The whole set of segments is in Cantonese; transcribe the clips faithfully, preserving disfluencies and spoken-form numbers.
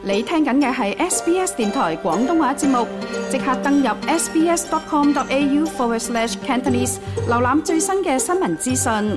你聽緊嘅係 S B S 電台廣東話節目，即刻登入 sbs.com.au forward slash Cantonese， 瀏覽最新嘅新聞資訊。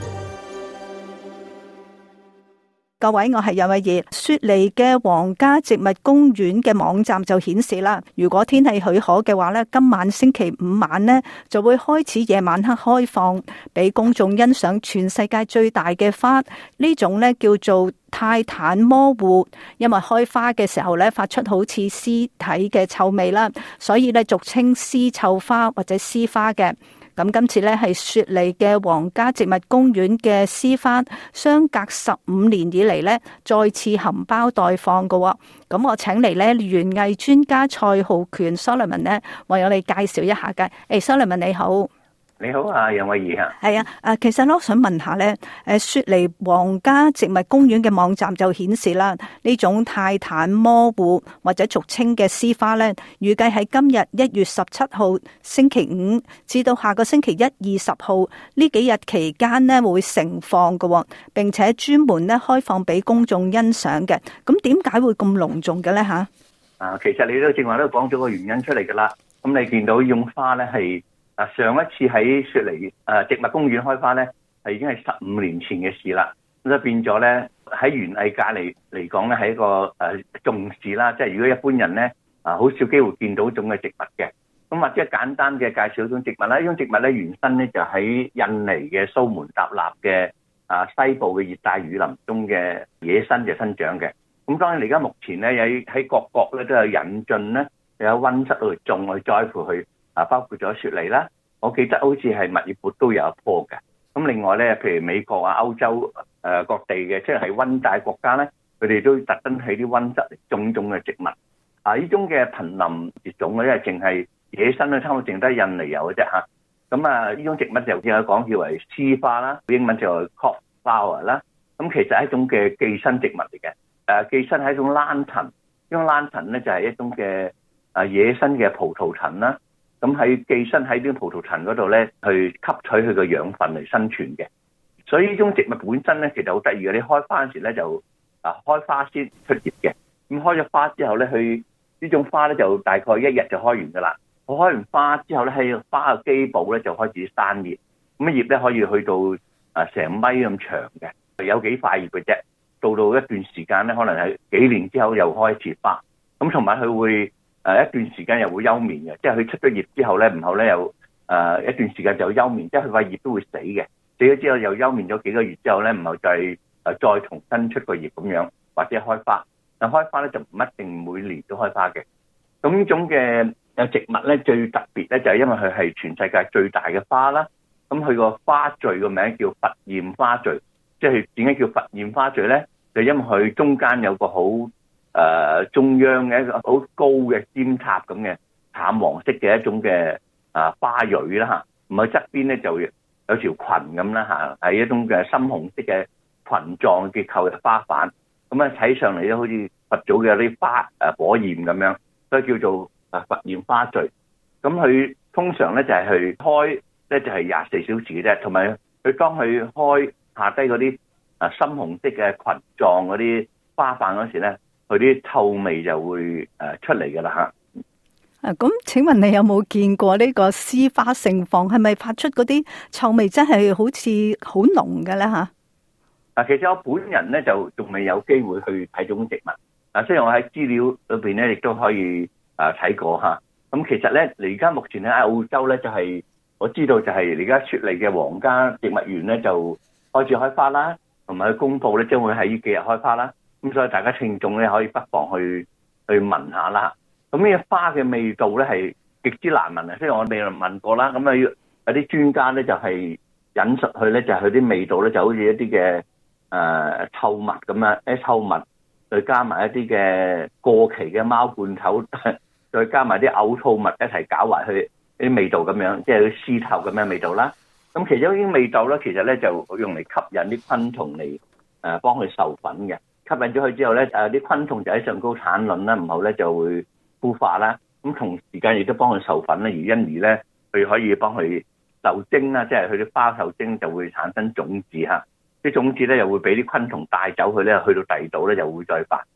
各位，我係任慧儀。雪梨嘅皇家植物公園嘅網站就顯示啦，如果天氣許可嘅話咧，今晚星期五晚咧就會開始夜晚黑開放，俾公眾欣賞全世界最大嘅花，呢種咧叫做泰坦魔芋，因為開花嘅時候咧發出好似屍體嘅臭味啦，所以咧俗稱屍臭花或者屍花嘅。咁今次咧係雪梨嘅皇家植物公園嘅絲花，相隔十五年以嚟咧再次含苞待放嘅。咁我請嚟咧園藝專家蔡浩權 Solomon 咧為我哋介紹一下嘅。誒 Solomon 你好。 你好啊，楊慧儀啊。 係啊，誒，其實咧，我想問下咧，誒，雪梨皇家植物公園嘅網站就顯示啦，呢種泰坦魔芋或者俗稱嘅絲花咧，預計喺今日一月十七號星期五至到下個星期一二十號呢幾日期間咧會盛放嘅，並且專門咧開放俾公眾欣賞嘅。咁點解會咁隆重嘅咧？吓？ 啊，其實你都正話都講咗個原因出嚟噶啦。咁你見到呢種花咧係。啊！上一次喺雪梨誒植物公園開花咧，係已經係十五年前嘅事啦。咁就變咗咧，喺園藝界嚟嚟講咧，係一個誒、呃、重視啦。即係如果一般人咧啊，好少機會見到種嘅植物嘅。咁或者簡單嘅介紹一種植物啦。呢種植物咧原生咧就喺印尼嘅蘇門答臘嘅啊西部嘅熱帶雨林中嘅野生嘅生長嘅。咁當然而家目前咧喺喺各國咧都有引進咧，有溫室度種去栽培去。啊，包括咗雪梨啦，我記得好似係墨爾本都有一棵嘅。咁另外咧，譬如美國啊、歐洲誒、呃、各地嘅，即係喺溫帶國家咧，佢哋都特登喺啲溫室嚟種種嘅植物。啊，呢種嘅瀕臨絕種嘅，因為淨係野生咧，差唔多淨得印尼有嘅啫嚇。咁啊，呢種植物就只有講叫為絲花啦，英文就係 corkflower 啦。咁其實係一種嘅寄生植物嚟嘅。誒、啊，寄生係一種蘭藤，呢種蘭藤咧就係一種嘅誒野生嘅葡萄藤啦。咁喺寄生喺啲葡萄藤嗰度咧，去吸取佢嘅養分嚟生存嘅。所以呢種植物本身咧，其實好得意嘅。你開花嗰時咧就啊開花先出葉嘅。咁開咗花之後咧，佢呢種花咧就大概一日就開完噶啦。我開完花之後咧，喺花嘅基部咧就開始生葉。咁葉咧可以去到啊成米咁長嘅，有幾塊葉嘅啫。到到一段時間咧，可能係幾年之後又開始花。咁同埋佢會。誒一段時間又會休眠嘅，即係佢出咗葉之後咧，然後咧又誒一段時間就休眠，即係佢塊葉都會死嘅。死咗之後又休眠咗幾個月之後咧，然後就係誒再重新出個葉咁樣，或者開花。但開花咧就唔一定每年都開花嘅。咁呢種嘅誒植物咧最特別咧就係因為佢係全世界最大嘅花啦。咁佢個花序個名叫佛焰花序，即係點解叫佛焰花序咧？就因為佢中間有個好誒、呃、中央嘅一個好高嘅尖塔咁嘅淡黃色嘅一種嘅啊花蕊啦嚇，唔係側邊咧就有條裙咁啦嚇，係一種嘅深紅色嘅裙狀結構嘅花瓣，咁啊睇上嚟咧好似佛祖嘅啲花誒火焰咁樣，所以叫做啊佛焰花序。咁佢通常咧就係去開咧就係廿四小時嘅啫，同埋佢當佢開下低嗰啲啊深紅色嘅裙狀嗰啲花瓣嗰時咧，佢啲臭味就會誒出嚟噶啦吓。 啊，咁請問你有冇見過呢個絲花盛放？係咪發出嗰啲臭味真係好似好濃嘅咧吓？ 啊，其實我本人咧就仲未有機會去睇種植物。啊，雖然我喺資料裏邊咧亦都可以啊睇過吓。咁其實咧，而家目前喺澳洲咧就係、是、我知道就係而家雪梨嘅皇家植物園咧就開始開花啦，同埋佢公布咧將會喺呢幾日開花啦。咁所以大家聽眾咧可以不妨去去聞下啦。咁呢個花嘅味道咧係極之難聞啊！雖然我未聞過啦，咁啊有啲專家咧就係引述佢咧就係佢啲味道咧就好似一啲嘅誒臭物咁樣，啲臭物再加埋一啲嘅過期嘅貓罐頭，再加埋啲嘔吐物一齊攪埋去啲味道咁樣，即係屍臭咁樣味道啦。咁其中呢啲味道咧，其實咧就用嚟吸引啲昆蟲嚟誒幫佢授粉嘅。吸引咗佢之後咧，誒啲昆蟲就喺上高產卵啦，然後咧就會孵化啦。咁同時間亦都幫佢授粉咧，而因而咧佢可以幫佢受精啦，即係佢啲花受精就會產生種子嚇。啲種子咧又會俾啲昆蟲帶走佢咧，去到第二度咧又會再發。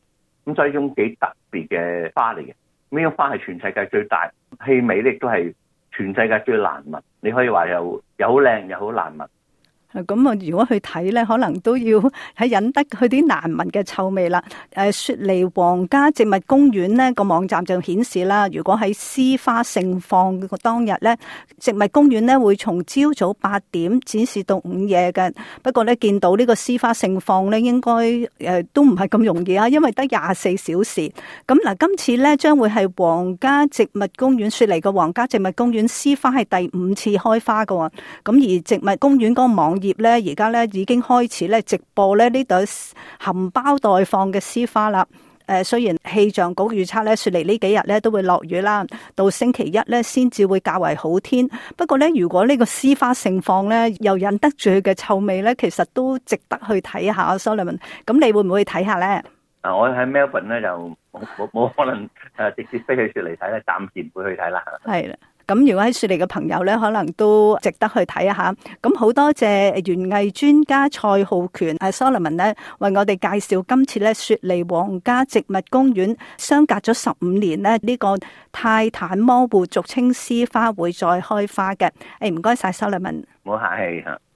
咁所以呢種幾特別嘅花嚟嘅。呢種花係全世界最大，氣味咧亦都係全世界最難聞。你可以話又又好靚又好難聞。 咁啊，如果去睇咧，可能都要喺引得佢啲難聞嘅臭味啦。誒，雪梨皇家植物公園呢個網站就顯示啦，如果喺絲花盛放嘅當日咧，植物公園呢會從朝早八點展示到午夜嘅。不過咧，見到呢個絲花盛放咧，應該誒都唔係咁容易啊，因為得廿四小時。咁嗱，今次咧將會係皇家植物公園雪梨嘅皇家植物公園絲花係第五次開花㗎。咁而植物公園嗰個網頁咧，而家咧已經開始咧直播咧呢朵含苞待放嘅絲花啦。誒，雖然氣象局預測咧雪梨呢幾日咧都會落雨啦，到星期一咧先至會較為好天。不過咧，如果呢個絲花盛放咧，又引得住佢嘅臭味咧，其實都值得去睇下。Solomon，咁你會唔會去睇下咧？ 啊，我喺 Melbourne 咧就冇冇冇可能誒直接飛去雪梨睇咧，暫時唔會去睇啦。係啦。 咁如果喺雪梨嘅朋友咧，可能都值得去睇一下。咁好多謝園藝專家蔡浩權誒 Solomon 咧，為我哋介紹今次咧雪梨皇家植物公園相隔咗十五年咧呢個泰坦摩戶俗稱絲花會再開花嘅。誒，唔該晒 Solomon， 唔好客氣吓。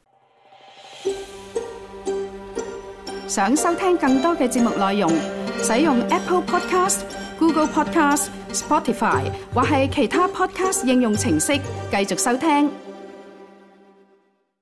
想收聽更多嘅節目內容，使用 Apple Podcast、Google Podcast、Spotify 或係其他 Podcast 應用程式繼續收聽。